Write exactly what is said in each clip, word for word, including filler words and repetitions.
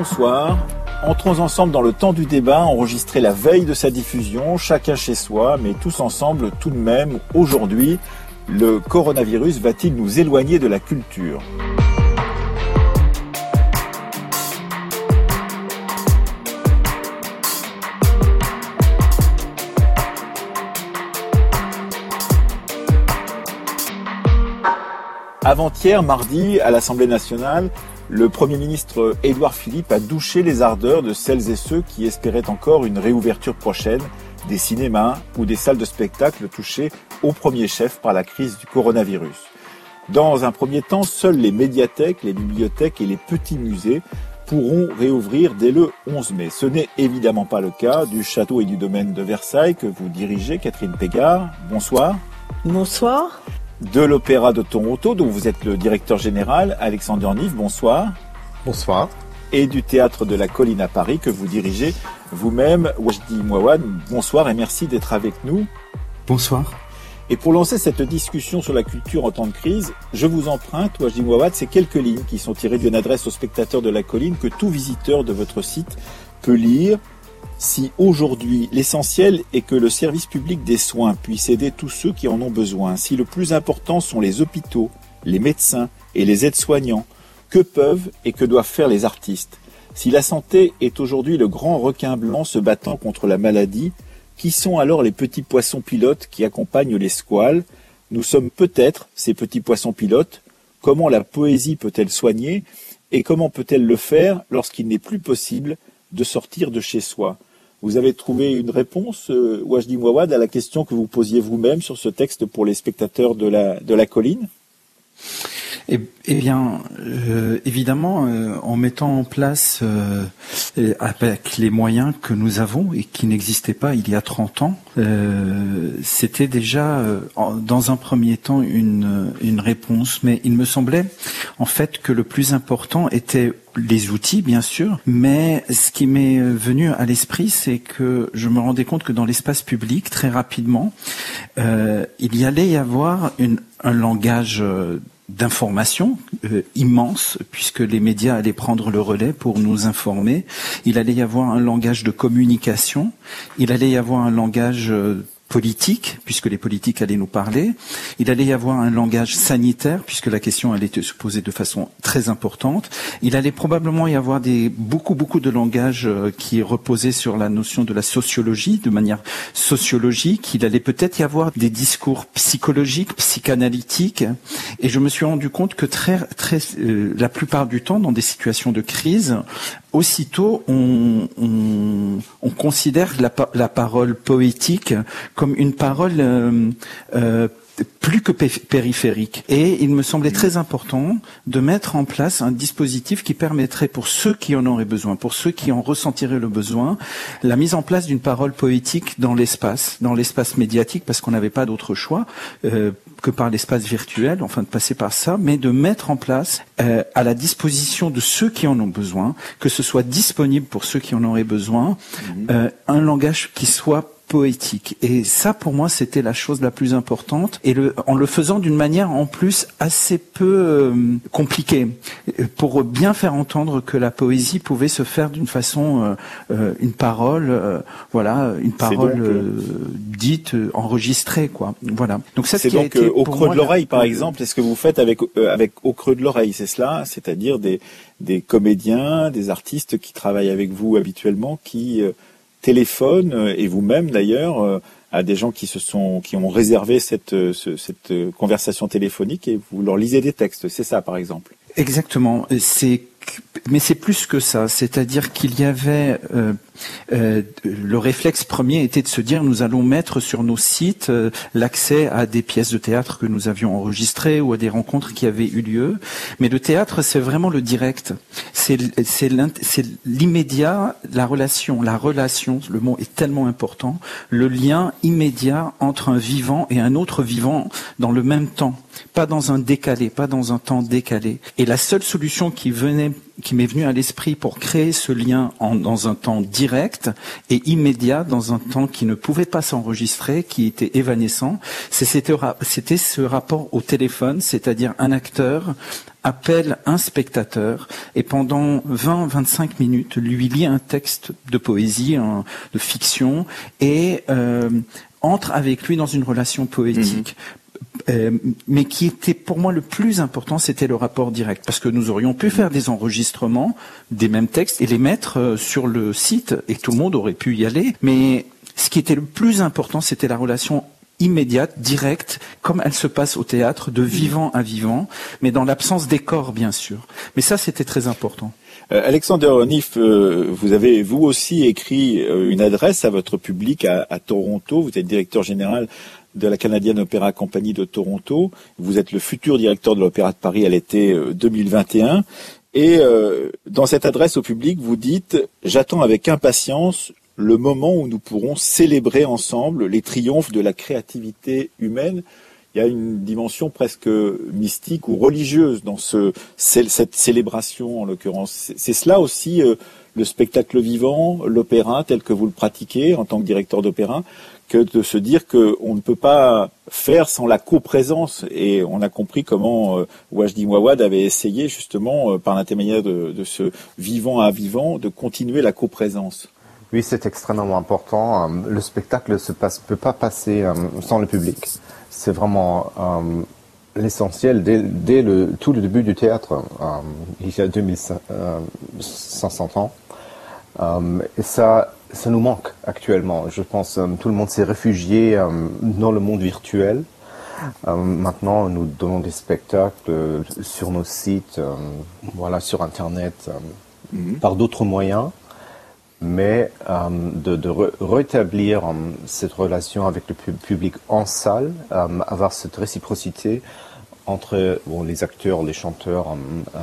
bonsoir. Entrons ensemble dans le temps du débat, enregistré la veille de sa diffusion, chacun chez soi, mais tous ensemble tout de même. Aujourd'hui, le coronavirus va-t-il nous éloigner de la culture ? Avant-hier, mardi, à l'Assemblée nationale, le Premier ministre Édouard Philippe a douché les ardeurs de celles et ceux qui espéraient encore une réouverture prochaine des cinémas ou des salles de spectacle touchées au premier chef par la crise du coronavirus. Dans un premier temps, seules les médiathèques, les bibliothèques et les petits musées pourront réouvrir dès le onze mai. Ce n'est évidemment pas le cas du château et du domaine de Versailles que vous dirigez, Catherine Pégard. Bonsoir. Bonsoir. De l'Opéra de Toronto, dont vous êtes le directeur général, Alexandre Nive, bonsoir. Bonsoir. Et du Théâtre de la Colline à Paris, que vous dirigez vous-même, Wajdi Mouawad, bonsoir et merci d'être avec nous. Bonsoir. Et pour lancer cette discussion sur la culture en temps de crise, je vous emprunte, Wajdi Mouawad, ces quelques lignes qui sont tirées d'une adresse aux spectateurs de la Colline que tout visiteur de votre site peut lire. Si aujourd'hui, l'essentiel est que le service public des soins puisse aider tous ceux qui en ont besoin, si le plus important sont les hôpitaux, les médecins et les aides-soignants, que peuvent et que doivent faire les artistes ? Si la santé est aujourd'hui le grand requin blanc se battant contre la maladie, qui sont alors les petits poissons pilotes qui accompagnent les squales ? Nous sommes peut-être ces petits poissons pilotes. Comment la poésie peut-elle soigner ? Et comment peut-elle le faire lorsqu'il n'est plus possible de sortir de chez soi ? Vous avez trouvé une réponse, euh, Wajdi Mouawad, à la question que vous posiez vous-même sur ce texte pour les spectateurs de la, de la Colline ? Eh, eh bien, euh, évidemment, euh, en mettant en place, euh, avec les moyens que nous avons et qui n'existaient pas il y a trente ans, euh, c'était déjà, euh, en, dans un premier temps, une, une réponse. Mais il me semblait, en fait, que le plus important était les outils, bien sûr, mais ce qui m'est venu à l'esprit, c'est que je me rendais compte que dans l'espace public, très rapidement, euh, il y allait y avoir une, un langage euh, d'information euh, immense, puisque les médias allaient prendre le relais pour nous informer. Il allait y avoir un langage de communication, il allait y avoir un langage euh, politique, puisque les politiques allaient nous parler. Il allait y avoir un langage sanitaire, puisque la question allait se poser de façon très importante. Il allait probablement y avoir des, beaucoup, beaucoup de langages qui reposaient sur la notion de la sociologie, de manière sociologique. Il allait peut-être y avoir des discours psychologiques, psychanalytiques. Et je me suis rendu compte que très, très, euh, la plupart du temps, dans des situations de crise, aussitôt, on, on, on considère la, la parole poétique comme une parole euh, euh, plus que périphérique. Et il me semblait très important de mettre en place un dispositif qui permettrait, pour ceux qui en auraient besoin, pour ceux qui en ressentiraient le besoin, la mise en place d'une parole poétique dans l'espace, dans l'espace médiatique, parce qu'on n'avait pas d'autre choix euh, que par l'espace virtuel, enfin de passer par ça, mais de mettre en place euh, à la disposition de ceux qui en ont besoin, que ce soit disponible pour ceux qui en auraient besoin, euh, un langage qui soit poétique. Et ça, pour moi, c'était la chose la plus importante. Et le, en le faisant d'une manière, en plus, assez peu euh, compliquée, pour bien faire entendre que la poésie pouvait se faire d'une façon, euh, euh, une parole, euh, voilà, une parole donc, euh, dite, euh, enregistrée, quoi. Voilà. Donc ça, c'est ce qui donc a été euh, au creux moi, de l'oreille, la... par exemple, est-ce que vous faites avec euh, avec au creux de l'oreille, c'est cela, c'est-à-dire des des comédiens, des artistes qui travaillent avec vous habituellement, qui euh, téléphone, et vous-même d'ailleurs, à des gens qui se sont, qui ont réservé cette, ce, cette conversation téléphonique et vous leur lisez des textes. C'est ça, par exemple. Exactement. C'est, mais c'est plus que ça. C'est-à-dire qu'il y avait euh, euh, le réflexe premier était de se dire nous allons mettre sur nos sites euh, l'accès à des pièces de théâtre que nous avions enregistrées ou à des rencontres qui avaient eu lieu. Mais le théâtre, c'est vraiment le direct. C'est, c'est, c'est l'immédiat, la relation, la relation. Le mot est tellement important. Le lien immédiat entre un vivant et un autre vivant dans le même temps, pas dans un décalé, pas dans un temps décalé. Et la seule solution qui venait qui m'est venu à l'esprit pour créer ce lien en, dans un temps direct et immédiat, dans un temps qui ne pouvait pas s'enregistrer, qui était évanescent. C'est, c'était, c'était ce rapport au téléphone, c'est-à-dire un acteur appelle un spectateur et pendant vingt à vingt-cinq minutes lui lit un texte de poésie, un, de fiction et euh, entre avec lui dans une relation poétique. Mmh. Euh, mais qui était pour moi le plus important, c'était le rapport direct, parce que nous aurions pu faire des enregistrements des mêmes textes et les mettre euh, sur le site et tout le monde aurait pu y aller, mais ce qui était le plus important, c'était la relation immédiate, directe, comme elle se passe au théâtre, de vivant à vivant, mais dans l'absence des corps, bien sûr. Mais ça, c'était très important. Euh, Alexander Neff, euh, vous avez vous aussi écrit euh, une adresse à votre public à, à Toronto. Vous êtes directeur général de la Canadian Opera Company de Toronto. Vous êtes le futur directeur de l'Opéra de Paris à l'été deux mille vingt et un. Et euh, dans cette adresse au public, vous dites « J'attends avec impatience le moment où nous pourrons célébrer ensemble les triomphes de la créativité humaine ». Il y a une dimension presque mystique ou religieuse dans ce, cette célébration, en l'occurrence. C'est cela aussi euh, le spectacle vivant, l'opéra tel que vous le pratiquez en tant que directeur d'opéra, que de se dire qu'on ne peut pas faire sans la coprésence. Et on a compris comment euh, Wajdi Mouawad avait essayé justement, euh, par l'intermédiaire de, de ce vivant à vivant, de continuer la coprésence. Oui, c'est extrêmement important. Le spectacle ne peut pas passer sans le public. C'est vraiment euh, l'essentiel dès, dès le, tout le début du théâtre, euh, il y a deux mille cinq cents ans. Euh, et ça, ça nous manque actuellement. Je pense que euh, tout le monde s'est réfugié euh, dans le monde virtuel. Euh, maintenant, nous donnons des spectacles euh, sur nos sites, euh, voilà, sur Internet, euh, mm-hmm. par d'autres moyens. Mais euh, de, de re- rétablir euh, cette relation avec le pu- public en salle, euh, avoir cette réciprocité entre bon, les acteurs, les chanteurs euh,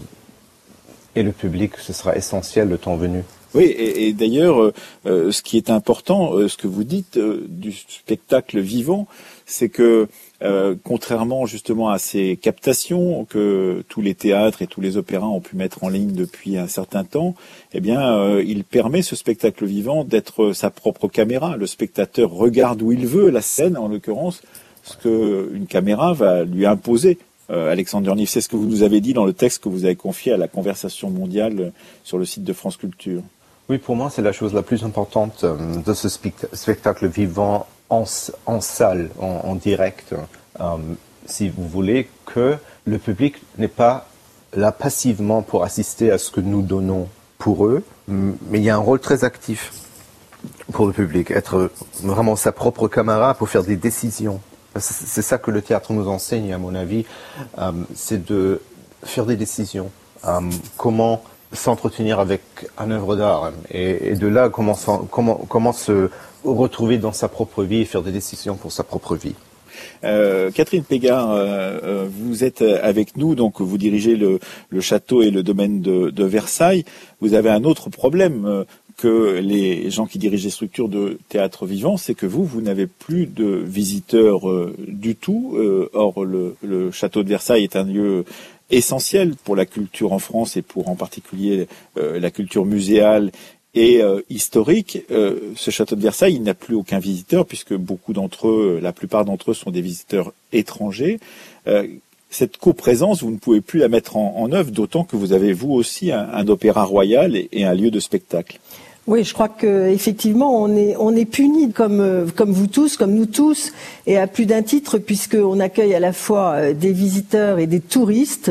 euh, et le public, ce sera essentiel le temps venu. Oui, et, et d'ailleurs, euh, ce qui est important, euh, ce que vous dites euh, du spectacle vivant, c'est que Euh, contrairement justement à ces captations que tous les théâtres et tous les opéras ont pu mettre en ligne depuis un certain temps, eh bien, euh, il permet ce spectacle vivant d'être sa propre caméra. Le spectateur regarde où il veut la scène, en l'occurrence, ce qu'une caméra va lui imposer. Euh, Alexander Neff, c'est ce que vous nous avez dit dans le texte que vous avez confié à la Conversation mondiale sur le site de France Culture. Oui, pour moi, c'est la chose la plus importante euh, de ce spect- spectacle vivant en, en salle, en, en direct. Euh, si vous voulez, que le public n'est pas là passivement pour assister à ce que nous donnons pour eux, mais il y a un rôle très actif pour le public, être vraiment sa propre caméra pour faire des décisions. C'est ça que le théâtre nous enseigne, à mon avis, euh, c'est de faire des décisions. Euh, comment s'entretenir avec une œuvre d'art et, et de là comment, comment, comment se retrouver dans sa propre vie et faire des décisions pour sa propre vie. Euh, Catherine Pégard, euh, vous êtes avec nous, donc vous dirigez le, le château et le domaine de, de Versailles. Vous avez un autre problème euh, que les gens qui dirigent les structures de théâtre vivant, c'est que vous, vous n'avez plus de visiteurs euh, du tout. Euh, or, le, le château de Versailles est un lieu essentiel pour la culture en France et pour en particulier euh, la culture muséale et euh, historique. Euh, ce château de Versailles, il n'a plus aucun visiteur puisque beaucoup d'entre eux, la plupart d'entre eux sont des visiteurs étrangers. Euh, cette coprésence, vous ne pouvez plus la mettre en, en œuvre, d'autant que vous avez vous aussi un, un opéra royal et, et un lieu de spectacle. Oui, je crois que effectivement on est on est puni comme comme vous tous, comme nous tous, et à plus d'un titre puisque on accueille à la fois des visiteurs et des touristes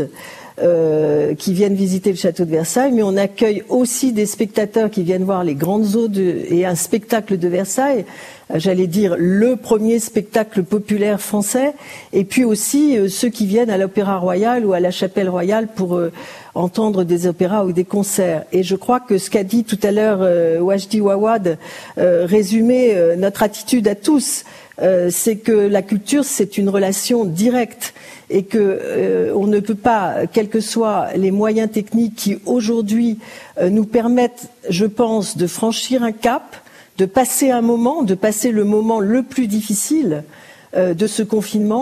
euh, qui viennent visiter le château de Versailles, mais on accueille aussi des spectateurs qui viennent voir les grandes eaux de, et un spectacle de Versailles. J'allais dire le premier spectacle populaire français, et puis aussi euh, ceux qui viennent à l'Opéra Royal ou à la Chapelle Royale pour euh, entendre des opéras ou des concerts. Et je crois que ce qu'a dit tout à l'heure euh, Wajdi Mouawad euh, résumait euh, notre attitude à tous. Euh, c'est que la culture, c'est une relation directe et que euh, on ne peut pas, quels que soient les moyens techniques qui aujourd'hui euh, nous permettent, je pense, de franchir un cap, de passer un moment, de passer le moment le plus difficile euh, de ce confinement,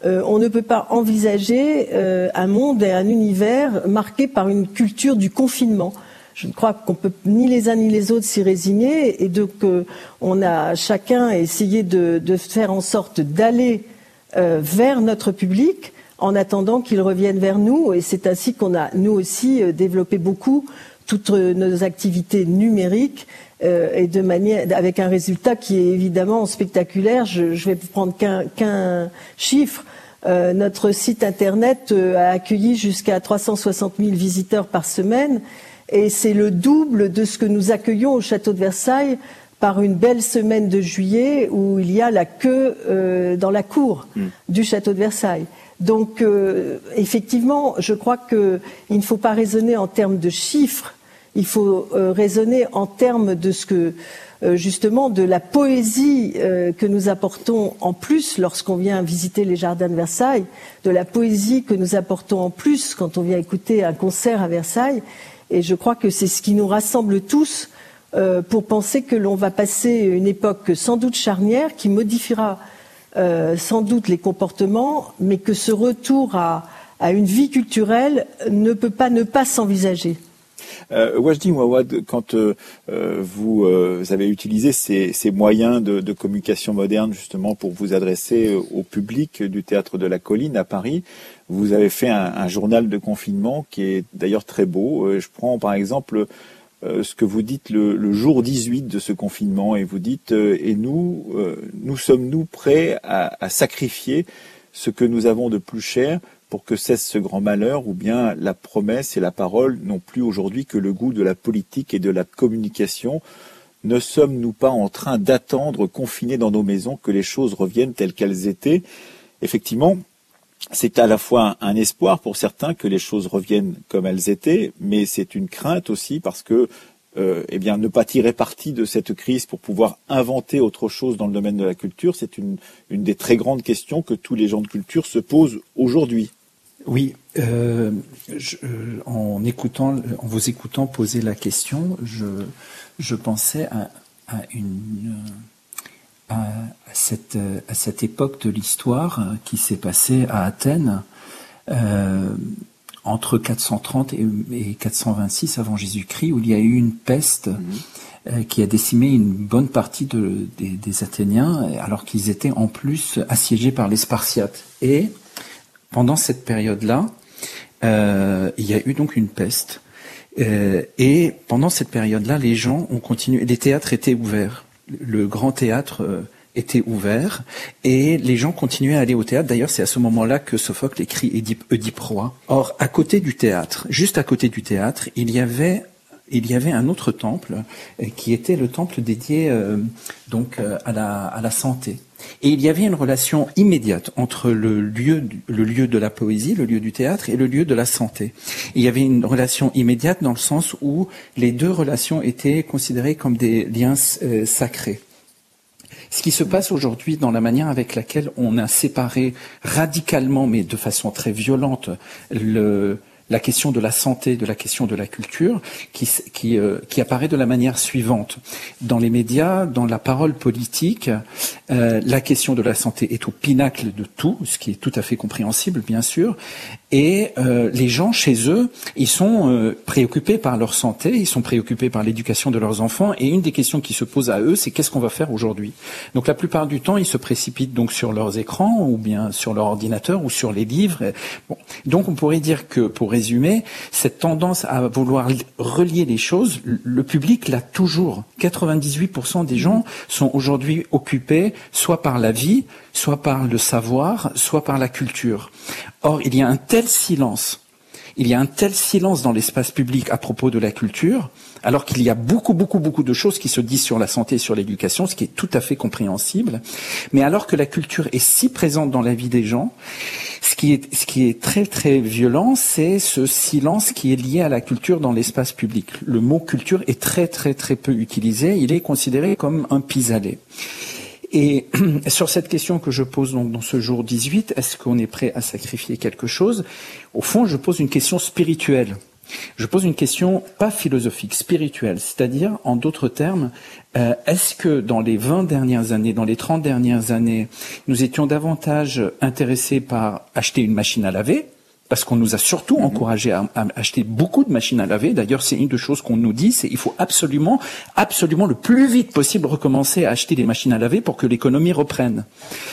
euh, on ne peut pas envisager euh, un monde et un univers marqué par une culture du confinement. Je crois qu'on peut ni les uns ni les autres s'y résigner, et donc euh, on a chacun essayé de, de faire en sorte d'aller euh, vers notre public en attendant qu'il revienne vers nous, et c'est ainsi qu'on a nous aussi euh, développé beaucoup toutes nos activités numériques euh, et de manière avec un résultat qui est évidemment spectaculaire. Je, je vais prendre qu'un, qu'un chiffre. Euh, notre site internet euh, a accueilli jusqu'à trois cent soixante mille visiteurs par semaine, et c'est le double de ce que nous accueillons au château de Versailles par une belle semaine de juillet où il y a la queue euh, dans la cour mmh. du château de Versailles. Donc, euh, effectivement, je crois qu'il ne faut pas raisonner en termes de chiffres, il faut euh, raisonner en termes de ce que, euh, justement, de la poésie euh, que nous apportons en plus lorsqu'on vient visiter les jardins de Versailles, de la poésie que nous apportons en plus quand on vient écouter un concert à Versailles. Et je crois que c'est ce qui nous rassemble tous euh, pour penser que l'on va passer une époque sans doute charnière qui modifiera Euh, sans doute les comportements, mais que ce retour à, à une vie culturelle ne peut pas ne pas s'envisager. Euh, Wajdi Mouawad, quand euh, vous, euh, vous avez utilisé ces, ces moyens de, de communication moderne justement pour vous adresser au public du Théâtre de la Colline à Paris, vous avez fait un, un journal de confinement qui est d'ailleurs très beau. Je prends par exemple Euh, ce que vous dites le, le jour dix-huit de ce confinement, et vous dites euh, et nous, euh, nous sommes-nous prêts à, à sacrifier ce que nous avons de plus cher pour que cesse ce grand malheur, ou bien la promesse et la parole n'ont plus aujourd'hui que le goût de la politique et de la communication? Ne sommes-nous pas en train d'attendre, confinés dans nos maisons, que les choses reviennent telles qu'elles étaient? Effectivement, c'est à la fois un espoir pour certains que les choses reviennent comme elles étaient, mais c'est une crainte aussi parce que, euh, eh bien, ne pas tirer parti de cette crise pour pouvoir inventer autre chose dans le domaine de la culture, c'est une, une des très grandes questions que tous les gens de culture se posent aujourd'hui. Oui, euh, je, euh, en écoutant, en vous écoutant poser la question, je, je pensais à, à une. À cette, à cette époque de l'histoire qui s'est passée à Athènes euh, entre quatre cent trente et, et quatre cent vingt-six avant Jésus-Christ, où il y a eu une peste mmh. euh, qui a décimé une bonne partie de, des, des Athéniens, alors qu'ils étaient en plus assiégés par les Spartiates. Et pendant cette période-là, euh, il y a eu donc une peste. Euh, et pendant cette période-là, les gens ont continué, les théâtres étaient ouverts. Le grand théâtre euh, était ouvert et les gens continuaient à aller au théâtre. D'ailleurs, c'est à ce moment-là que Sophocle écrit Édipe, Oedipe Roi. Or, à côté du théâtre, juste à côté du théâtre, il y avait il y avait un autre temple euh, qui était le temple dédié euh, donc euh, à la à la santé. Et il y avait une relation immédiate entre le lieu, le lieu de la poésie, le lieu du théâtre, et le lieu de la santé. Il y avait une relation immédiate dans le sens où les deux relations étaient considérées comme des liens euh, sacrés. Ce qui se passe aujourd'hui dans la manière avec laquelle on a séparé radicalement, mais de façon très violente, le la question de la santé, de la question de la culture, qui, qui, euh, qui apparaît de la manière suivante. Dans les médias, dans la parole politique, euh, la question de la santé est au pinacle de tout, ce qui est tout à fait compréhensible, bien sûr. Et euh, les gens, chez eux, ils sont euh, préoccupés par leur santé, ils sont préoccupés par l'éducation de leurs enfants. Et une des questions qui se posent à eux, c'est qu'est-ce qu'on va faire aujourd'hui? Donc la plupart du temps, ils se précipitent donc sur leurs écrans, ou bien sur leur ordinateur, ou sur les livres. Bon. Donc on pourrait dire que, pour résumer, cette tendance à vouloir relier les choses, le public l'a toujours. quatre-vingt-dix-huit pour cent des gens sont aujourd'hui occupés soit par la vie, soit par le savoir, soit par la culture. Or, il y a un tel silence, il y a un tel silence dans l'espace public à propos de la culture, alors qu'il y a beaucoup, beaucoup, beaucoup de choses qui se disent sur la santé et sur l'éducation, ce qui est tout à fait compréhensible. Mais alors que la culture est si présente dans la vie des gens, ce qui est, ce qui est très, très violent, c'est ce silence qui est lié à la culture dans l'espace public. Le mot culture est très, très, très peu utilisé. Il est considéré comme un pis-aller. Et sur cette question que je pose donc dans ce jour dix-huit, est-ce qu'on est prêt à sacrifier quelque chose? Au fond, je pose une question spirituelle. Je pose une question pas philosophique, spirituelle, c'est-à-dire, en d'autres termes, euh, est-ce que dans les vingt dernières années, dans les trente dernières années, nous étions davantage intéressés par acheter une machine à laver, parce qu'on nous a surtout encouragé à, à acheter beaucoup de machines à laver. D'ailleurs, c'est une des choses qu'on nous dit, c'est il faut absolument, absolument le plus vite possible recommencer à acheter des machines à laver pour que l'économie reprenne.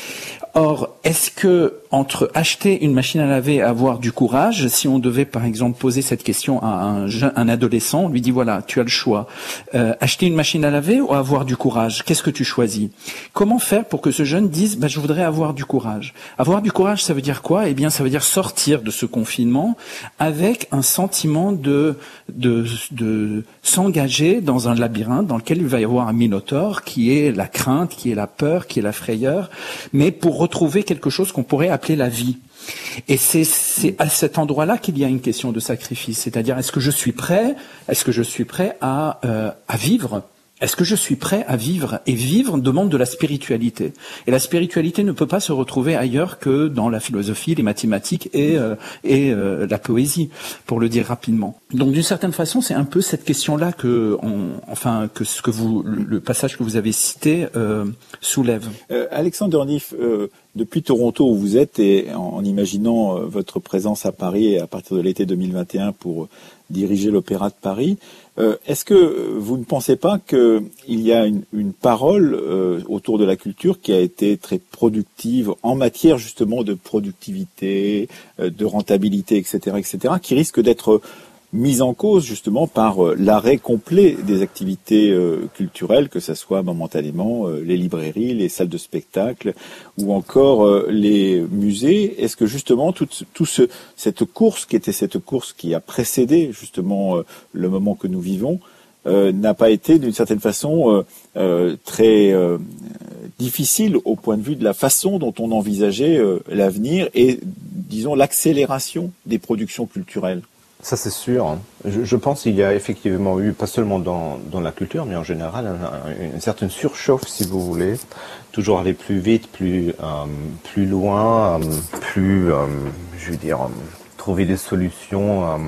Or, est-ce que entre acheter une machine à laver et avoir du courage, si on devait par exemple poser cette question à un, jeune, un adolescent, on lui dit voilà, tu as le choix, euh, acheter une machine à laver ou avoir du courage, qu'est-ce que tu choisis? Comment faire pour que ce jeune dise bah, je voudrais avoir du courage? Avoir du courage, ça veut dire quoi? Eh bien, ça veut dire sortir de ce confinement avec un sentiment de de, de s'engager dans un labyrinthe dans lequel il va y avoir un minotaure qui est la crainte, qui est la peur, qui est la frayeur, mais pour retrouver quelque chose qu'on pourrait appeler la vie. Et c'est, c'est à cet endroit-là qu'il y a une question de sacrifice. C'est-à-dire, est-ce que je suis prêt, est-ce que je suis prêt à, euh, à vivre? Est-ce que je suis prêt à vivre? Et vivre demande de la spiritualité. Et la spiritualité ne peut pas se retrouver ailleurs que dans la philosophie, les mathématiques et, euh, et euh, la poésie, pour le dire rapidement. Donc, d'une certaine façon, c'est un peu cette question-là que, on, enfin, que ce que vous, le, le passage que vous avez cité euh, soulève. Euh, Alexandre Dornif, euh, depuis Toronto où vous êtes et en, en imaginant euh, votre présence à Paris à partir de l'été deux mille vingt et un pour diriger l'Opéra de Paris, Euh, est-ce que vous ne pensez pas qu'il y a une, une parole euh, autour de la culture qui a été très productive en matière justement de productivité, euh, de rentabilité, et cetera, et cetera, qui risque d'être mise en cause justement par euh, l'arrêt complet des activités euh, culturelles, que ce soit momentanément euh, les librairies, les salles de spectacle ou encore euh, les musées? Est-ce que justement toute tout ce, cette course qui était cette course qui a précédé justement euh, le moment que nous vivons euh, n'a pas été d'une certaine façon euh, euh, très euh, difficile au point de vue de la façon dont on envisageait euh, l'avenir et disons l'accélération des productions culturelles? Ça, c'est sûr. Je, je pense qu'il y a effectivement eu, pas seulement dans, dans la culture, mais en général, une, une certaine surchauffe, si vous voulez. Toujours aller plus vite, plus, euh, plus loin, euh, plus, euh, je veux dire, euh, trouver des solutions euh,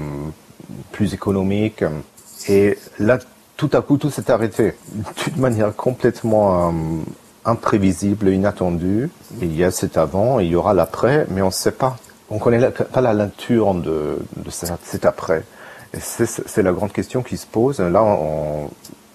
plus économiques. Et là, tout à coup, tout s'est arrêté. D'une manière complètement euh, imprévisible, inattendue. Il y a cet avant, il y aura l'après, mais on ne sait pas. On ne connaît pas la nature de, de cet après. Et c'est, c'est la grande question qui se pose. Là, on,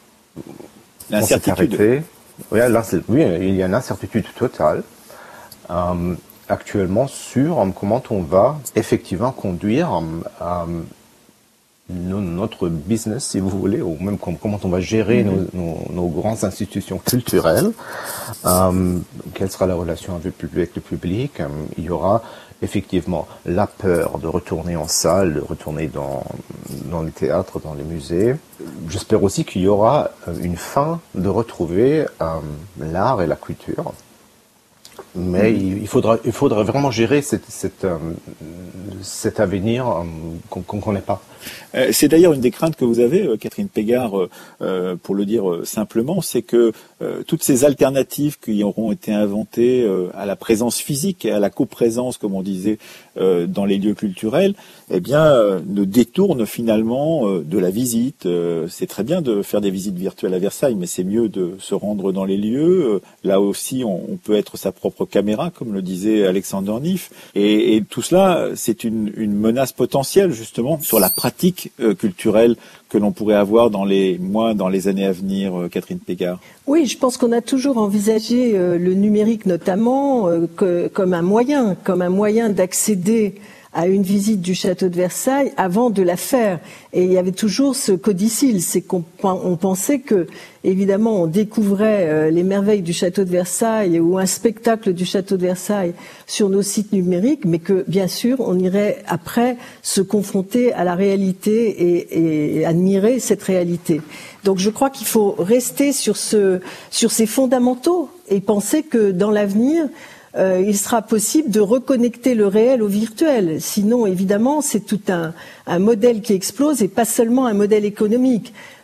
on s'est arrêté. Oui, là, c'est, oui, il y a une incertitude totale euh, actuellement sur euh, comment on va effectivement conduire euh, nos, notre business, si vous voulez, ou même com- comment on va gérer mm-hmm. nos, nos, nos grandes institutions culturelles. Euh, quelle sera la relation avec le public? euh, Il y aura effectivement la peur de retourner en salle, de retourner dans, dans les théâtres, dans les musées. J'espère aussi qu'il y aura une fin de retrouver euh, l'art et la culture. Mais mmh. il, faudra, il faudra vraiment gérer cette, cette, euh, cet avenir euh, qu'on ne connaît pas. Euh, c'est d'ailleurs une des craintes que vous avez, euh, Catherine Pégard, euh, pour le dire euh, simplement, c'est que euh, toutes ces alternatives qui auront été inventées euh, à la présence physique et à la coprésence, comme on disait, euh, dans les lieux culturels, eh bien, euh, ne détournent finalement euh, de la visite. Euh, c'est très bien de faire des visites virtuelles à Versailles, mais c'est mieux de se rendre dans les lieux. Euh, là aussi, on, on peut être sa propre caméra, comme le disait Alexandre Dornif. Et, et tout cela, c'est une, une menace potentielle, justement, sur la pratique euh, culturelle que l'on pourrait avoir dans les mois, dans les années à venir, euh, Catherine Pégard. Oui, je pense qu'on a toujours envisagé euh, le numérique notamment euh, que, comme un moyen, comme un moyen d'accéder à une visite du château de Versailles avant de la faire. Et il y avait toujours ce codicile, c'est qu'on on pensait que, évidemment, on découvrait euh, les merveilles du château de Versailles ou un spectacle du château de Versailles sur nos sites numériques, mais que, bien sûr, on irait après se confronter à la réalité et, et admirer cette réalité. Donc je crois qu'il faut rester sur, ce, sur ces fondamentaux et penser que dans l'avenir, Euh, il sera possible de reconnecter le réel au virtuel. Sinon, évidemment, c'est tout un, un modèle qui explose et pas seulement un modèle économique.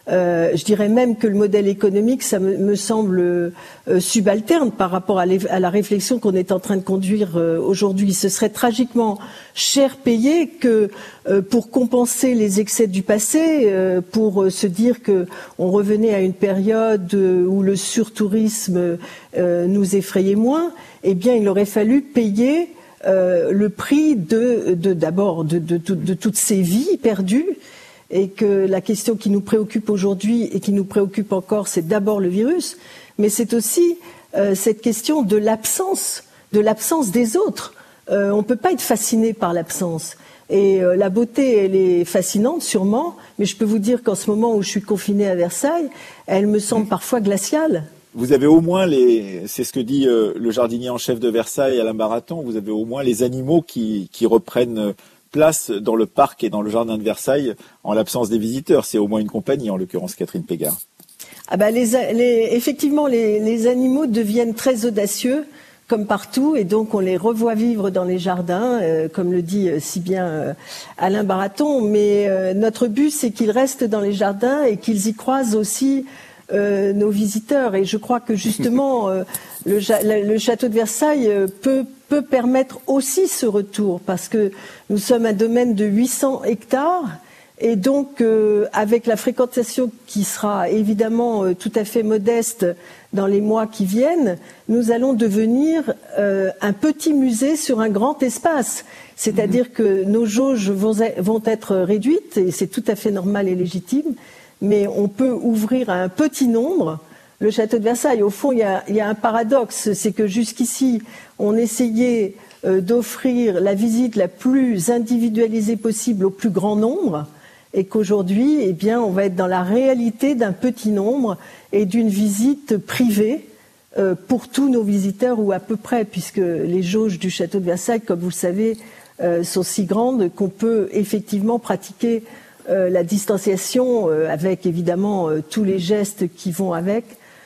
Euh, je dirais même que le modèle économique, ça me, me semble euh, subalterne par rapport à, à la réflexion qu'on est en train de conduire euh, aujourd'hui. Ce serait tragiquement cher payé que euh, pour compenser les excès du passé, euh, pour euh, se dire que on revenait à une période euh, où le surtourisme euh, nous effrayait moins. Eh bien, il aurait fallu payer euh, le prix de, de d'abord de, de, de, de toutes ces vies perdues. Et que la question qui nous préoccupe aujourd'hui et qui nous préoccupe encore, c'est d'abord le virus, mais c'est aussi euh, cette question de l'absence, de l'absence des autres. Euh, on ne peut pas être fasciné par l'absence. Et euh, la beauté, elle est fascinante, sûrement, mais je peux vous dire qu'en ce moment où je suis confinée à Versailles, elle me semble parfois glaciale. Vous avez au moins les, c'est ce que dit euh, le jardinier en chef de Versailles, Alain Baraton, vous avez au moins les animaux qui, qui reprennent euh, place dans le parc et dans le jardin de Versailles en l'absence des visiteurs. C'est au moins une compagnie, en l'occurrence Catherine Pégard. Ah ben les, les, effectivement, les, les animaux deviennent très audacieux, comme partout, et donc on les revoit vivre dans les jardins, euh, comme le dit euh, si bien euh, Alain Baraton. Mais euh, notre but, c'est qu'ils restent dans les jardins et qu'ils y croisent aussi euh, nos visiteurs. Et je crois que justement, euh, le, le château de Versailles euh, peut peut permettre aussi ce retour, parce que nous sommes un domaine de huit cents hectares, et donc euh, avec la fréquentation qui sera évidemment euh, tout à fait modeste dans les mois qui viennent, nous allons devenir euh, un petit musée sur un grand espace. C'est-à-dire que nos jauges vont, vont être réduites, et c'est tout à fait normal et légitime, mais on peut ouvrir à un petit nombre. Le château de Versailles, au fond, il y a, il y a un paradoxe, c'est que jusqu'ici, on essayait euh, d'offrir la visite la plus individualisée possible au plus grand nombre, et qu'aujourd'hui, eh bien, on va être dans la réalité d'un petit nombre et d'une visite privée euh, pour tous nos visiteurs, ou à peu près, puisque les jauges du château de Versailles, comme vous le savez, euh, sont si grandes qu'on peut effectivement pratiquer euh, la distanciation euh, avec évidemment euh, tous les gestes qui vont avec.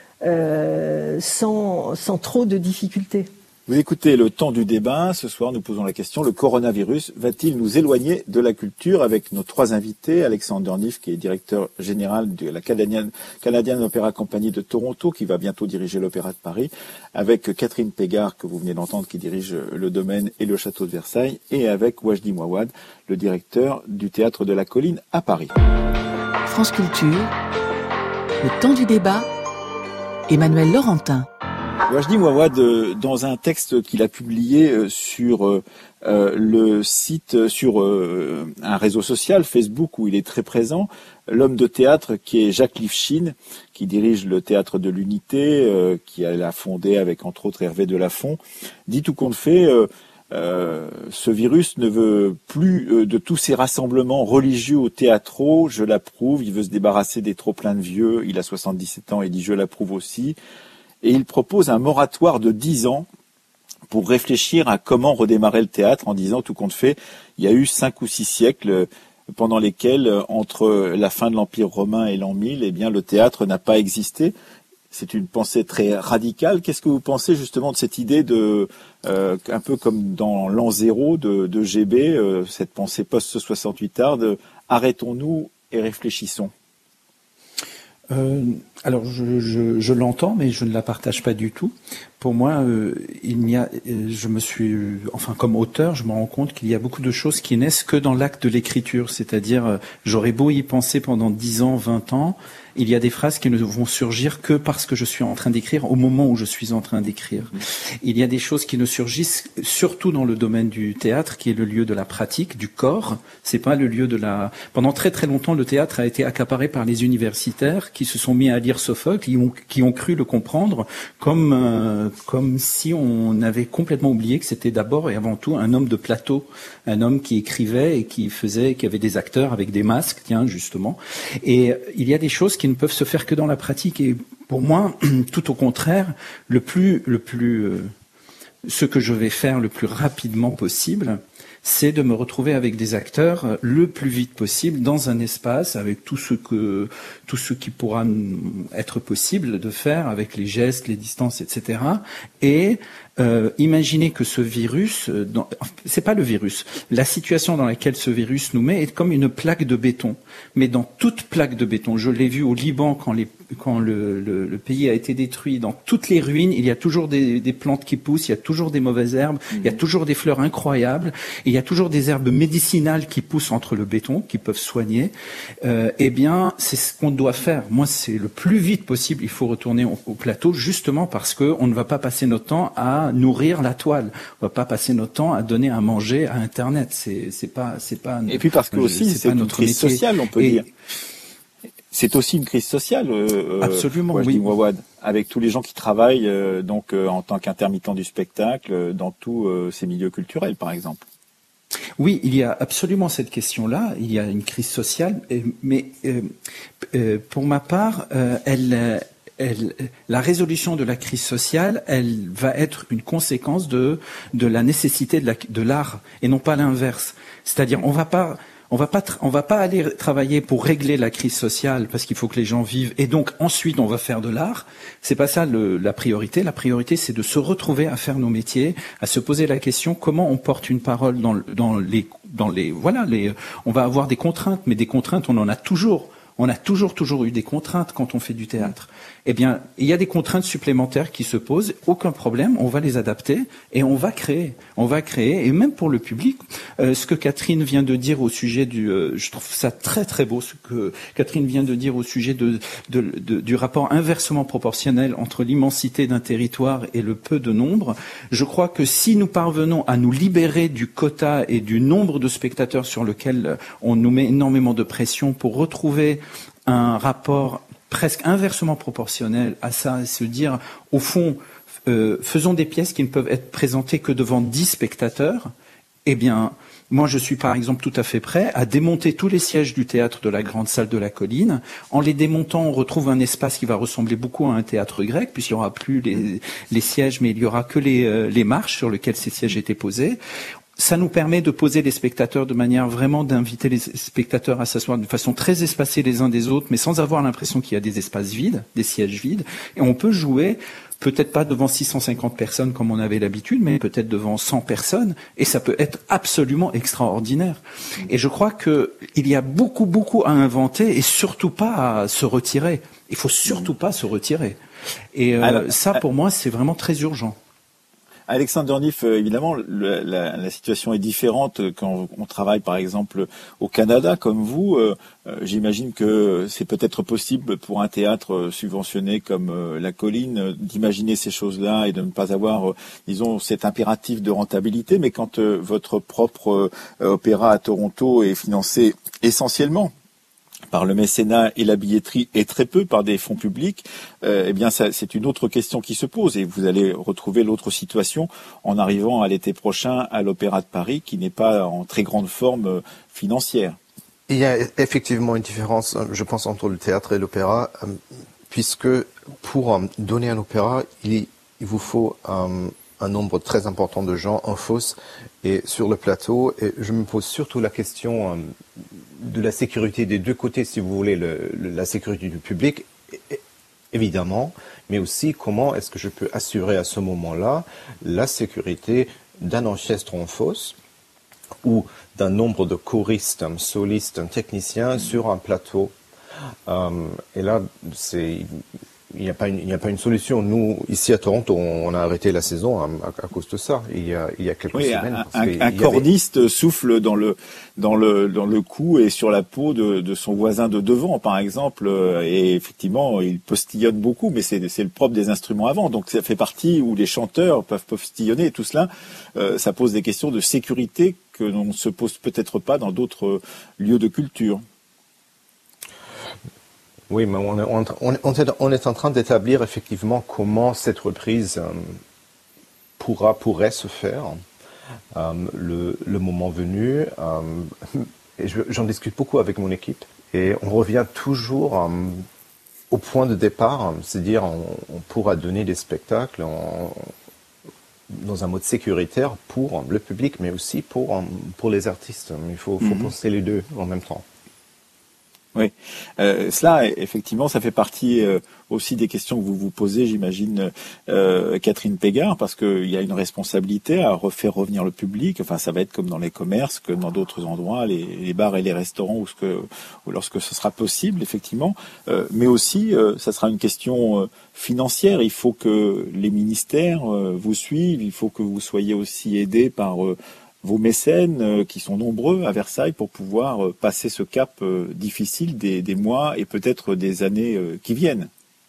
Euh, sans, sans trop de difficultés. Vous écoutez le temps du débat. Ce soir, nous posons la question, le coronavirus va-t-il nous éloigner de la culture? Avec nos trois invités, Alexander Niff, qui est directeur général de la Canadian, Canadian Opera Company de Toronto, qui va bientôt diriger l'Opéra de Paris, avec Catherine Pégard, que vous venez d'entendre, qui dirige le domaine et le château de Versailles, et avec Wajdi Mouawad, le directeur du Théâtre de la Colline à Paris. France Culture, le temps du débat, Emmanuel Laurentin. Wajdi Mouawad, dans un texte qu'il a publié sur euh, le site, sur euh, un réseau social, Facebook, où il est très présent, l'homme de théâtre qui est Jacques Lifshitz, qui dirige le Théâtre de l'Unité, euh, qui a fondé avec entre autres Hervé Delafont, dit tout compte fait, euh, euh, ce virus ne veut plus euh, de tous ces rassemblements religieux ou théâtraux, je l'approuve, il veut se débarrasser des trop-pleins de vieux, il a soixante-dix-sept ans et dit je l'approuve aussi. Et il propose un moratoire de dix ans pour réfléchir à comment redémarrer le théâtre, en disant, tout compte fait, il y a eu cinq ou six siècles pendant lesquels, entre la fin de l'Empire romain et l'an mille, eh bien, le théâtre n'a pas existé. C'est une pensée très radicale. Qu'est-ce que vous pensez justement de cette idée de, euh, un peu comme dans l'an zéro de, de G B, euh, cette pensée post-soixante-huit art de arrêtons-nous et réfléchissons? Euh, alors je, je, je l'entends, mais je ne la partage pas du tout. Pour moi, euh, il n'y a, je me suis, enfin comme auteur, je me rends compte qu'il y a beaucoup de choses qui naissent que dans l'acte de l'écriture. C'est-à-dire, euh, j'aurais beau y penser pendant dix ans, vingt ans, il y a des phrases qui ne vont surgir que parce que je suis en train d'écrire, au moment où je suis en train d'écrire. Il y a des choses qui ne surgissent surtout dans le domaine du théâtre, qui est le lieu de la pratique, du corps. C'est pas le lieu de la. Pendant très très longtemps, le théâtre a été accaparé par les universitaires qui se sont mis à lire Sophocle, qui ont, qui ont cru le comprendre comme euh, comme si on avait complètement oublié que c'était d'abord et avant tout un homme de plateau, un homme qui écrivait et qui faisait, qui avait des acteurs avec des masques, tiens justement. Et il y a des choses qui ne peuvent se faire que dans la pratique. Et pour moi, tout au contraire, le plus, le plus, euh, ce que je vais faire le plus rapidement possible, c'est de me retrouver avec des acteurs le plus vite possible dans un espace avec tout ce que tout ce qui pourra être possible de faire avec les gestes, les distances, et cetera. Et euh, imaginez que ce virus, dans, c'est pas le virus, la situation dans laquelle ce virus nous met est comme une plaque de béton. Mais dans toute plaque de béton, je l'ai vu au Liban quand les quand le, le, le pays a été détruit, dans toutes les ruines, il y a toujours des, des plantes qui poussent, il y a toujours des mauvaises herbes, mmh. il y a toujours des fleurs incroyables, et il y a toujours des herbes médicinales qui poussent entre le béton, qui peuvent soigner. Euh, eh bien, c'est ce qu'on doit faire. Moi, c'est le plus vite possible, il faut retourner au, au plateau, justement parce que on ne va pas passer notre temps à nourrir la toile. On va pas passer notre temps à donner à manger à Internet. C'est, c'est pas, c'est pas. Et puis parce que aussi, c'est, c'est une crise métier. sociale, on peut et, dire. C'est aussi une crise sociale, euh, absolument, ouais, oui. Dis Wawad, avec tous les gens qui travaillent euh, donc euh, en tant qu'intermittents du spectacle euh, dans tous euh, ces milieux culturels, par exemple. Oui, il y a absolument cette question-là. Il y a une crise sociale, mais euh, euh, pour ma part, euh, elle, elle, la résolution de la crise sociale, elle va être une conséquence de de la nécessité de, la, de l'art et non pas l'inverse. C'est-à-dire, on va pas On va pas, tra- on va pas aller travailler pour régler la crise sociale parce qu'il faut que les gens vivent et donc ensuite on va faire de l'art. C'est pas ça le, la priorité. La priorité c'est de se retrouver à faire nos métiers, à se poser la question comment on porte une parole dans, dans les, dans les, voilà, les. On va avoir des contraintes, mais des contraintes on en a toujours. On a toujours, toujours eu des contraintes quand on fait du théâtre. Eh bien, il y a des contraintes supplémentaires qui se posent, aucun problème, on va les adapter et on va créer. On va créer, et même pour le public, euh, ce que Catherine vient de dire au sujet du... Euh, je trouve ça très très beau, ce que Catherine vient de dire au sujet de, de, de, du rapport inversement proportionnel entre l'immensité d'un territoire et le peu de nombre. Je crois que si nous parvenons à nous libérer du quota et du nombre de spectateurs sur lequel on nous met énormément de pression pour retrouver un rapport presque inversement proportionnel à ça, et se dire, au fond, euh, faisons des pièces qui ne peuvent être présentées que devant dix spectateurs, eh bien, moi je suis par exemple tout à fait prêt à démonter tous les sièges du théâtre de la grande salle de la colline. En les démontant, on retrouve un espace qui va ressembler beaucoup à un théâtre grec, puisqu'il n'y aura plus les, les sièges, mais il n'y aura que les, euh, les marches sur lesquelles ces sièges étaient posés. Ça nous permet de poser les spectateurs de manière vraiment d'inviter les spectateurs à s'asseoir de façon très espacée les uns des autres, mais sans avoir l'impression qu'il y a des espaces vides, des sièges vides. Et on peut jouer, peut-être pas devant six cent cinquante personnes comme on avait l'habitude, mais peut-être devant cent personnes. Et ça peut être absolument extraordinaire. Et je crois que il y a beaucoup, beaucoup à inventer et surtout pas à se retirer. Il faut surtout pas se retirer. Et euh, Alors, ça, pour moi, c'est vraiment très urgent. Alexandre Dornif, évidemment, le, la, la situation est différente quand on travaille, par exemple, au Canada, comme vous. Euh, j'imagine que c'est peut-être possible pour un théâtre subventionné comme euh, La Colline d'imaginer ces choses-là et de ne pas avoir, euh, disons, cet impératif de rentabilité. Mais quand euh, votre propre euh, opéra à Toronto est financé essentiellement par le mécénat et la billetterie et très peu par des fonds publics, euh, eh bien ça, c'est une autre question qui se pose et vous allez retrouver l'autre situation en arrivant à l'été prochain à l'Opéra de Paris qui n'est pas en très grande forme euh, financière. Il y a effectivement une différence, je pense, entre le théâtre et l'opéra, euh, puisque pour euh, donner un opéra, il, il vous faut euh, un nombre très important de gens en fosse et sur le plateau. Et je me pose surtout la question euh, de la sécurité des deux côtés, si vous voulez, le, le, la sécurité du public, évidemment, mais aussi comment est-ce que je peux assurer à ce moment-là la sécurité d'un orchestre en fosse ou d'un nombre de choristes, un soliste, un technicien sur un plateau. Euh, et là, c'est... Il n'y a pas une, il n'y a pas une solution. Nous, ici à Toronto, on a arrêté la saison à, à, à cause de ça. Il y a, il y a quelques oui, semaines. Un, parce un, un cordiste avait... souffle dans le, dans le, dans le cou et sur la peau de, de son voisin de devant, par exemple. Et effectivement, il postillonne beaucoup, mais c'est, c'est le propre des instruments avant. Donc ça fait partie où les chanteurs peuvent postillonner et tout cela. Euh, ça pose des questions de sécurité que l'on ne se pose peut-être pas dans d'autres lieux de culture. Oui, mais on est, on, est, on est en train d'établir effectivement comment cette reprise euh, pourra, pourrait se faire euh, le, le moment venu. Euh, et je, j'en discute beaucoup avec mon équipe. Et on revient toujours euh, au point de départ, c'est-à-dire on, on pourra donner des spectacles en, dans un mode sécuritaire pour le public, mais aussi pour, pour les artistes. Il faut, faut mmh. penser les deux en même temps. Oui, euh, cela, effectivement, ça fait partie euh, aussi des questions que vous vous posez, j'imagine, euh, Catherine Pégard, parce qu'il y a une responsabilité à refaire revenir le public. Enfin, ça va être comme dans les commerces, comme dans d'autres endroits, les, les bars et les restaurants, où, ce que, où lorsque ce sera possible, effectivement. Euh, mais aussi, euh, ça sera une question euh, financière. Il faut que les ministères euh, vous suivent, il faut que vous soyez aussi aidés par... Euh, vos mécènes euh, qui sont nombreux à Versailles pour pouvoir euh, passer ce cap euh, difficile des, des mois et peut-être des années euh, qui viennent.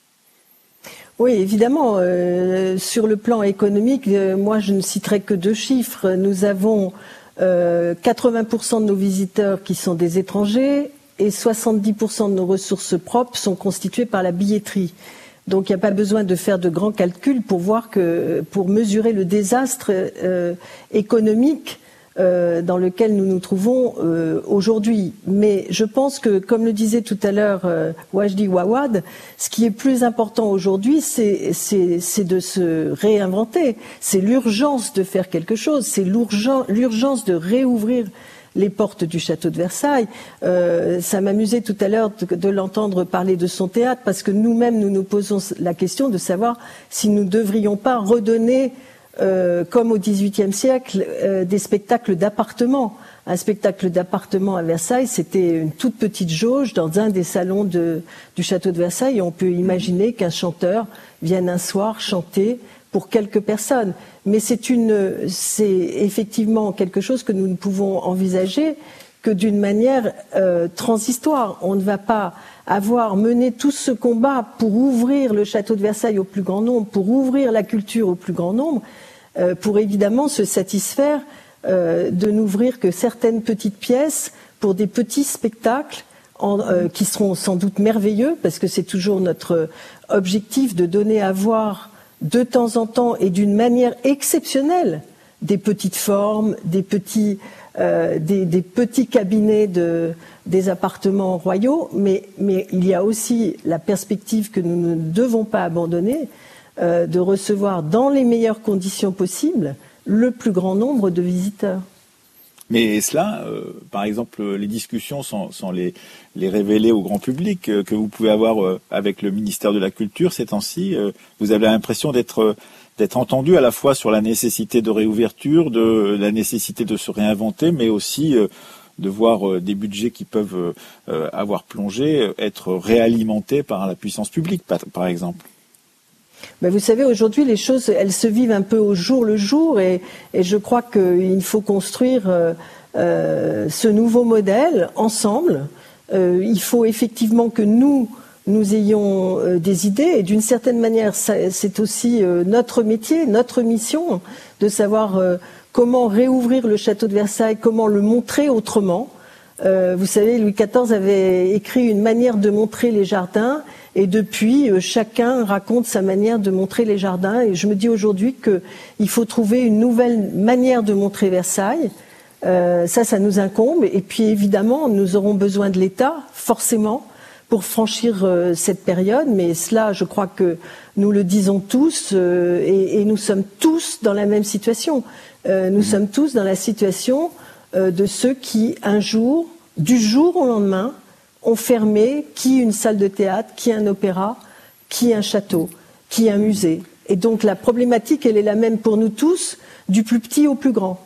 Oui, évidemment. Euh, sur le plan économique, euh, moi je ne citerai que deux chiffres. Nous avons euh, quatre-vingts pour cent de nos visiteurs qui sont des étrangers et soixante-dix pour cent de nos ressources propres sont constituées par la billetterie. Donc il n'y a pas besoin de faire de grands calculs pour voir que, pour mesurer le désastre euh, économique euh, dans lequel nous nous trouvons euh, aujourd'hui. Mais je pense que, comme le disait tout à l'heure euh, Wajdi Wawad, ce qui est plus important aujourd'hui, c'est, c'est, c'est de se réinventer. C'est l'urgence de faire quelque chose, c'est l'urgence, l'urgence de réouvrir les portes du château de Versailles. Euh, ça m'amusait tout à l'heure de, de l'entendre parler de son théâtre, parce que nous-mêmes, nous nous posons la question de savoir si nous ne devrions pas redonner, euh, comme au dix-huitième siècle, euh, des spectacles d'appartement. Un spectacle d'appartement à Versailles, c'était une toute petite jauge dans un des salons de, du château de Versailles, et on peut imaginer qu'un chanteur vienne un soir chanter pour quelques personnes. Mais c'est une, c'est effectivement quelque chose que nous ne pouvons envisager que d'une manière euh, transistoire. On ne va pas avoir mené tout ce combat pour ouvrir le château de Versailles au plus grand nombre, pour ouvrir la culture au plus grand nombre, euh, pour évidemment se satisfaire euh, de n'ouvrir que certaines petites pièces pour des petits spectacles en, euh, qui seront sans doute merveilleux, parce que c'est toujours notre objectif de donner à voir de temps en temps et d'une manière exceptionnelle des petites formes, des petits, euh, des, des petits cabinets de, des appartements royaux, mais, mais il y a aussi la perspective que nous ne devons pas abandonner, euh, de recevoir dans les meilleures conditions possibles le plus grand nombre de visiteurs. Mais cela, euh, par exemple, les discussions sans, sans les, les révéler au grand public euh, que vous pouvez avoir euh, avec le ministère de la Culture ces temps-ci, euh, vous avez l'impression d'être euh, d'être entendu à la fois sur la nécessité de réouverture, de la nécessité de se réinventer, mais aussi euh, de voir euh, des budgets qui peuvent euh, avoir plongé euh, être réalimentés par la puissance publique, par, par exemple. Ben vous savez, aujourd'hui, les choses, elles se vivent un peu au jour le jour, et, et je crois qu'il faut construire euh, euh, ce nouveau modèle ensemble. Euh, il faut effectivement que nous, nous ayons euh, des idées, et d'une certaine manière, ça, c'est aussi euh, notre métier, notre mission, de savoir euh, comment réouvrir le château de Versailles, comment le montrer autrement. Euh, vous savez, Louis quatorze avait écrit une manière de montrer les jardins, et depuis, euh, chacun raconte sa manière de montrer les jardins. Et je me dis aujourd'hui qu'il faut trouver une nouvelle manière de montrer Versailles. Euh, ça, ça nous incombe. Et puis évidemment, nous aurons besoin de l'État, forcément, pour franchir euh, cette période. Mais cela, je crois que nous le disons tous, euh, et, et nous sommes tous dans la même situation. Euh, nous mmh. sommes tous dans la situation euh, de ceux qui, un jour, du jour au lendemain, ont fermé qui une salle de théâtre, qui un opéra, qui un château, qui un musée. Et donc la problématique, elle est la même pour nous tous, du plus petit au plus grand.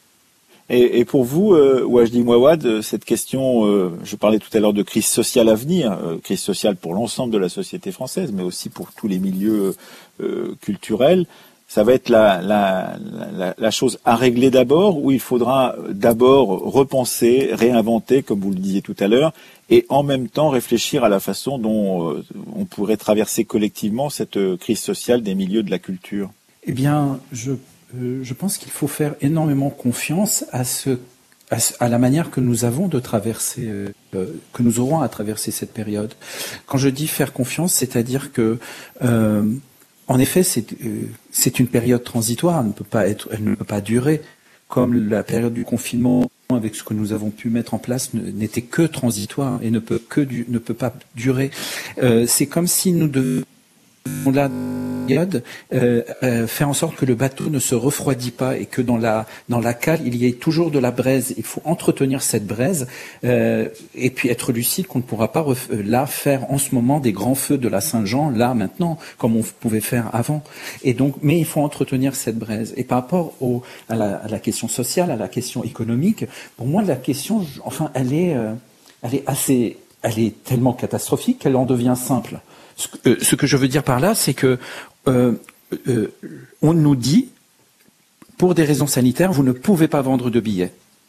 Et, et pour vous, euh, Wajdi Mouawad, cette question, euh, je parlais tout à l'heure de crise sociale à venir, euh, crise sociale pour l'ensemble de la société française, mais aussi pour tous les milieux euh, culturels, ça va être la, la, la, la chose à régler d'abord, où il faudra d'abord repenser, réinventer, comme vous le disiez tout à l'heure, et en même temps réfléchir à la façon dont euh, on pourrait traverser collectivement cette euh, crise sociale des milieux de la culture. Eh bien, je, euh, je pense qu'il faut faire énormément confiance à, ce, à, ce, à la manière que nous avons de traverser, euh, euh, que nous aurons à traverser cette période. Quand je dis faire confiance, c'est-à-dire que euh, en effet, c'est, euh, c'est une période transitoire, elle ne peut pas être, elle ne peut pas durer, comme la période du confinement, avec ce que nous avons pu mettre en place, n'était que transitoire et ne peut que du, ne peut pas durer. Euh, c'est comme si nous devions là période, euh, euh, faire en sorte que le bateau ne se refroidit pas et que dans la dans la cale il y ait toujours de la braise. Il faut entretenir cette braise euh, et puis être lucide qu'on ne pourra pas ref- là faire en ce moment des grands feux de la Saint-Jean là maintenant comme on pouvait faire avant. Et donc, mais il faut entretenir cette braise. Et par rapport au à la, à la question sociale, à la question économique, pour moi la question, enfin, elle est euh, elle est assez, elle est tellement catastrophique qu'elle en devient simple. Ce que, euh, ce que je veux dire par là, c'est que Euh, euh, on nous dit, pour des raisons sanitaires, vous ne pouvez pas vendre de billets.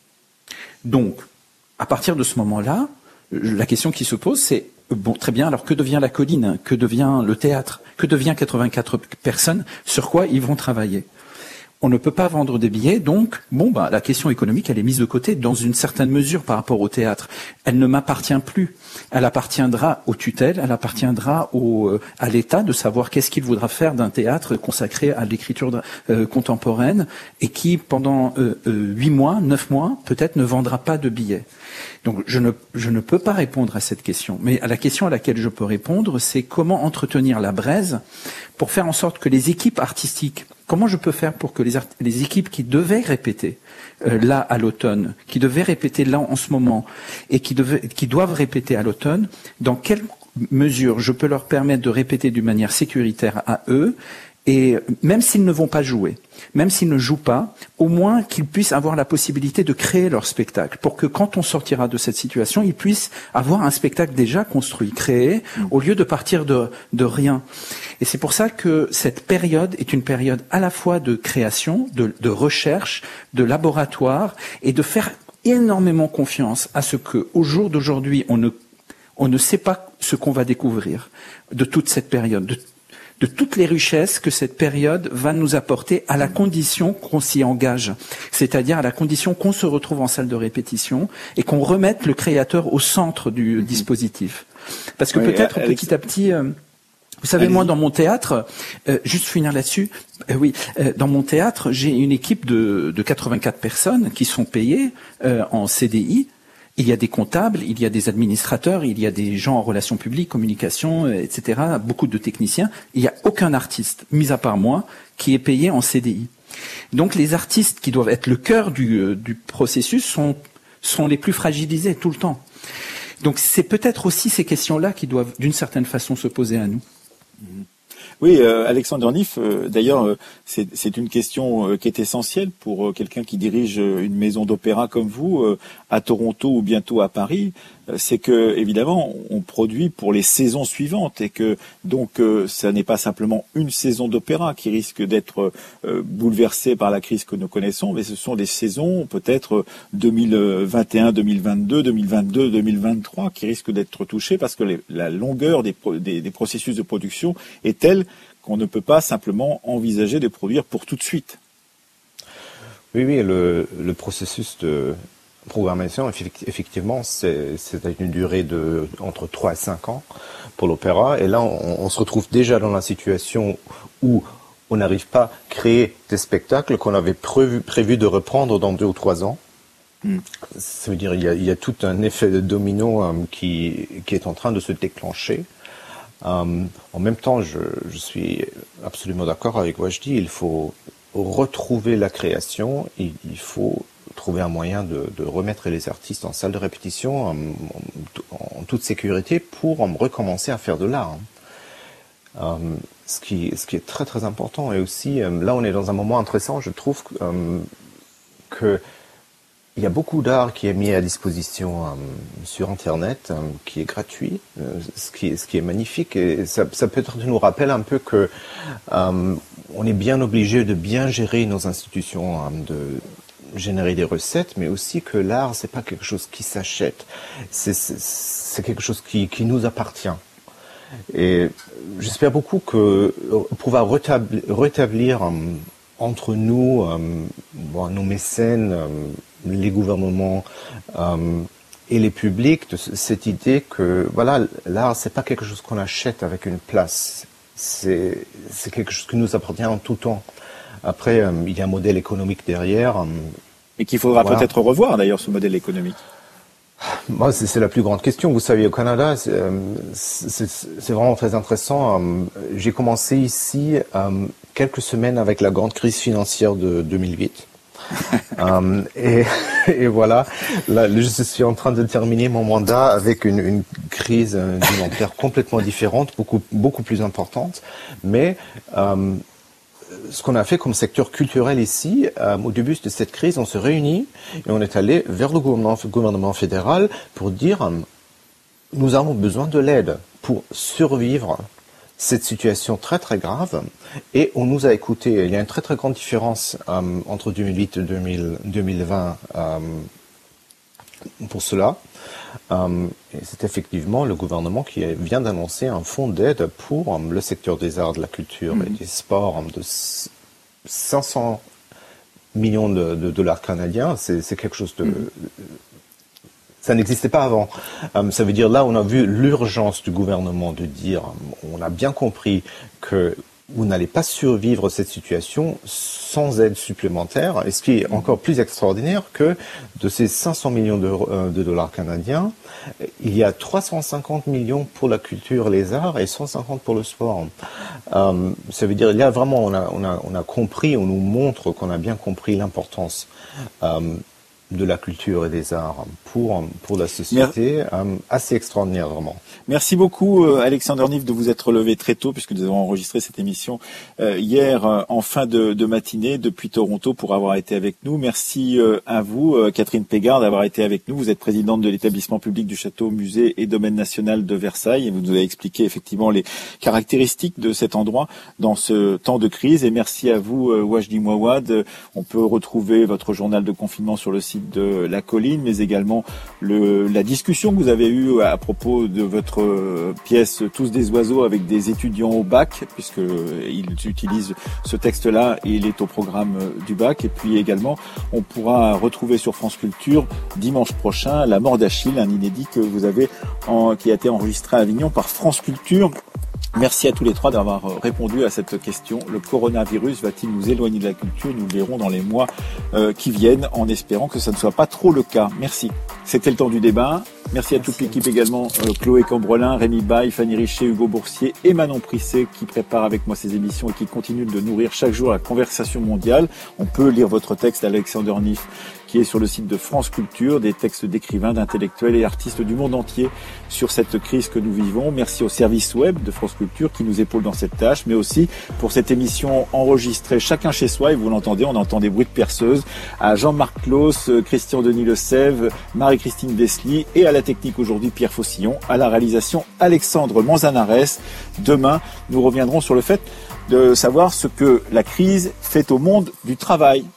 Donc, à partir de ce moment-là, la question qui se pose, c'est, bon, très bien, alors que devient la colline? Que devient le théâtre? Que devient quatre-vingt-quatre personnes? Sur quoi ils vont travailler? On ne peut pas vendre des billets, donc, bon, bah, la question économique, elle est mise de côté dans une certaine mesure par rapport au théâtre. Elle ne m'appartient plus. Elle appartiendra aux tutelles, elle appartiendra au, euh, à l'État de savoir qu'est-ce qu'il voudra faire d'un théâtre consacré à l'écriture de, euh, contemporaine et qui, pendant euh, euh, huit mois, neuf mois, peut-être ne vendra pas de billets. Donc, je ne, je ne peux pas répondre à cette question. Mais à la question à laquelle je peux répondre, c'est comment entretenir la braise pour faire en sorte que les équipes artistiques, comment je peux faire pour que les, art- les équipes qui devaient répéter euh, là à l'automne, qui devaient répéter là en ce moment et qui, devaient, qui doivent répéter à l'automne, dans quelle mesure je peux leur permettre de répéter d'une manière sécuritaire à eux, et même s'ils ne vont pas jouer, même s'ils ne jouent pas, au moins qu'ils puissent avoir la possibilité de créer leur spectacle, pour que quand on sortira de cette situation, ils puissent avoir un spectacle déjà construit, créé, au lieu de partir de, de rien. Et c'est pour ça que cette période est une période à la fois de création, de, de recherche, de laboratoire, et de faire énormément confiance à ce que, au jour d'aujourd'hui, on ne, on ne sait pas ce qu'on va découvrir de toute cette période, de de toutes les richesses que cette période va nous apporter à la condition qu'on s'y engage, c'est-à-dire à la condition qu'on se retrouve en salle de répétition et qu'on remette le créateur au centre du dispositif. Parce que oui, peut-être Alex... petit à petit... Euh, vous savez, Allez-y. Moi, dans mon théâtre, euh, juste finir là-dessus, euh, oui, euh, dans mon théâtre, j'ai une équipe de, de quatre-vingt-quatre personnes qui sont payées euh, en C D I. Il y a des comptables, il y a des administrateurs, il y a des gens en relations publiques, communication, et cetera, beaucoup de techniciens. Il n'y a aucun artiste, mis à part moi, qui est payé en C D I. Donc les artistes qui doivent être le cœur du, euh, du processus sont, sont les plus fragilisés tout le temps. Donc c'est peut-être aussi ces questions-là qui doivent d'une certaine façon se poser à nous. Oui, euh, Alexandre Nif, euh, d'ailleurs, euh, c'est, c'est une question euh, qui est essentielle pour euh, quelqu'un qui dirige euh, une maison d'opéra comme vous, euh, à Toronto ou bientôt à Paris. Euh, c'est que, évidemment, on produit pour les saisons suivantes et que, donc, euh, ça n'est pas simplement une saison d'opéra qui risque d'être euh, bouleversée par la crise que nous connaissons, mais ce sont des saisons, peut-être deux mille vingt et un, deux mille vingt-deux, deux mille vingt-deux, deux mille vingt-trois, qui risquent d'être touchées parce que les, la longueur des, pro, des, des processus de production est telle qu'on ne peut pas simplement envisager de produire pour tout de suite. Oui, oui, le, le processus de programmation, effectivement, c'est, c'est une durée de entre trois et cinq ans pour l'opéra. Et là, on, on se retrouve déjà dans la situation où on n'arrive pas à créer des spectacles qu'on avait prévu, prévu de reprendre dans deux ou trois ans. Mm. Ça veut dire qu'il y a, il y a tout un effet de domino euh, qui, qui est en train de se déclencher. Euh, en même temps, je, je suis absolument d'accord avec Wajdi, il faut retrouver la création, il, il faut trouver un moyen de, de remettre les artistes en salle de répétition en, en, en toute sécurité pour en recommencer à faire de l'art. Euh, ce, qui, ce qui est très très important. Et aussi, euh, là on est dans un moment intéressant, je trouve euh, que il y a beaucoup d'art qui est mis à disposition euh, sur Internet, euh, qui est gratuit, euh, ce, qui, ce qui est magnifique. Et ça, ça peut-être nous rappelle un peu que euh, on est bien obligé de bien gérer nos institutions, euh, de générer des recettes, mais aussi que l'art, c'est pas quelque chose qui s'achète, c'est, c'est, c'est quelque chose qui, qui nous appartient. Et j'espère beaucoup que pouvoir rétablir, rétablir euh, entre nous, euh, bon, nos mécènes, euh, les gouvernements euh, et les publics, de cette idée que voilà, l'art, c'est pas quelque chose qu'on achète avec une place, c'est, c'est quelque chose qui nous appartient en tout temps. Après, euh, il y a un modèle économique derrière. Euh, et qu'il faudra voilà. peut-être revoir d'ailleurs ce modèle économique. Moi, c'est, c'est la plus grande question. Vous savez, au Canada, c'est, c'est, c'est vraiment très intéressant. J'ai commencé ici euh, quelques semaines avec la grande crise financière de deux mille huit. um, et, et voilà, là, je suis en train de terminer mon mandat avec une, une crise d'une ampleur complètement différente, beaucoup, beaucoup plus importante. Mais um, ce qu'on a fait comme secteur culturel ici, euh, au début de cette crise, on se réunit et on est allé vers le gouvernement, gouvernement fédéral pour dire euh, nous avons besoin de l'aide pour survivre cette situation très très grave, et on nous a écoutés. Il y a une très très grande différence euh, entre deux mille huit et deux mille vingt euh, pour cela. Euh, et c'est effectivement le gouvernement qui vient d'annoncer un fonds d'aide pour euh, le secteur des arts, de la culture mmh. et des sports euh, de cinq cents millions de, de dollars canadiens. C'est, c'est quelque chose de... Mmh. Ça n'existait pas avant. Euh, ça veut dire là, on a vu l'urgence du gouvernement de dire, on a bien compris que vous n'allez pas survivre cette situation sans aide supplémentaire. Et ce qui est encore plus extraordinaire, que de ces cinq cents millions de, euh, de dollars canadiens, il y a trois cent cinquante millions pour la culture, les arts, et cent cinquante pour le sport. Euh, ça veut dire, il y a vraiment, on a, on a, on a compris, on nous montre qu'on a bien compris l'importance euh, de la culture et des arts pour pour la société. euh, assez extraordinaire, vraiment. Merci beaucoup euh, Alexander Niff de vous être levé très tôt, puisque nous avons enregistré cette émission euh, hier euh, en fin de, de matinée depuis Toronto, pour avoir été avec nous. Merci euh, à vous euh, Catherine Pégard d'avoir été avec nous. Vous êtes présidente de l'établissement public du château, musée et domaine national de Versailles, et vous nous avez expliqué effectivement les caractéristiques de cet endroit dans ce temps de crise. Et merci à vous euh, Wajdi Mouawad. On peut retrouver votre journal de confinement sur le site de La Colline, mais également le, la discussion que vous avez eue à propos de votre pièce Tous des oiseaux avec des étudiants au bac, puisqu'ils utilisent ce texte-là et il est au programme du bac. Et puis également, on pourra retrouver sur France Culture dimanche prochain La mort d'Achille, un inédit que vous avez en, qui a été enregistré à Avignon par France Culture. Merci à tous les trois d'avoir répondu à cette question. Le coronavirus va-t-il nous éloigner de la culture? Nous le verrons dans les mois euh, qui viennent, en espérant que ça ne soit pas trop le cas. Merci. C'était le temps du débat. Merci à toute l'équipe également, euh, Chloé Cambrelin, Rémi Baille, Fanny Richer, Hugo Boursier et Manon Prisset, qui préparent avec moi ces émissions et qui continuent de nourrir chaque jour la conversation mondiale. On peut lire votre texte, Alexander Niff, qui est sur le site de France Culture, des textes d'écrivains, d'intellectuels et artistes du monde entier sur cette crise que nous vivons. Merci au service web de France Culture qui nous épaule dans cette tâche, mais aussi pour cette émission enregistrée chacun chez soi, et vous l'entendez, on entend des bruits de perceuse, à Jean-Marc Claus, Christian Denis Lesève, Marie-Christine Vesely, et à la technique aujourd'hui Pierre Faucillon, à la réalisation Alexandre Manzanares. Demain, nous reviendrons sur le fait de savoir ce que la crise fait au monde du travail.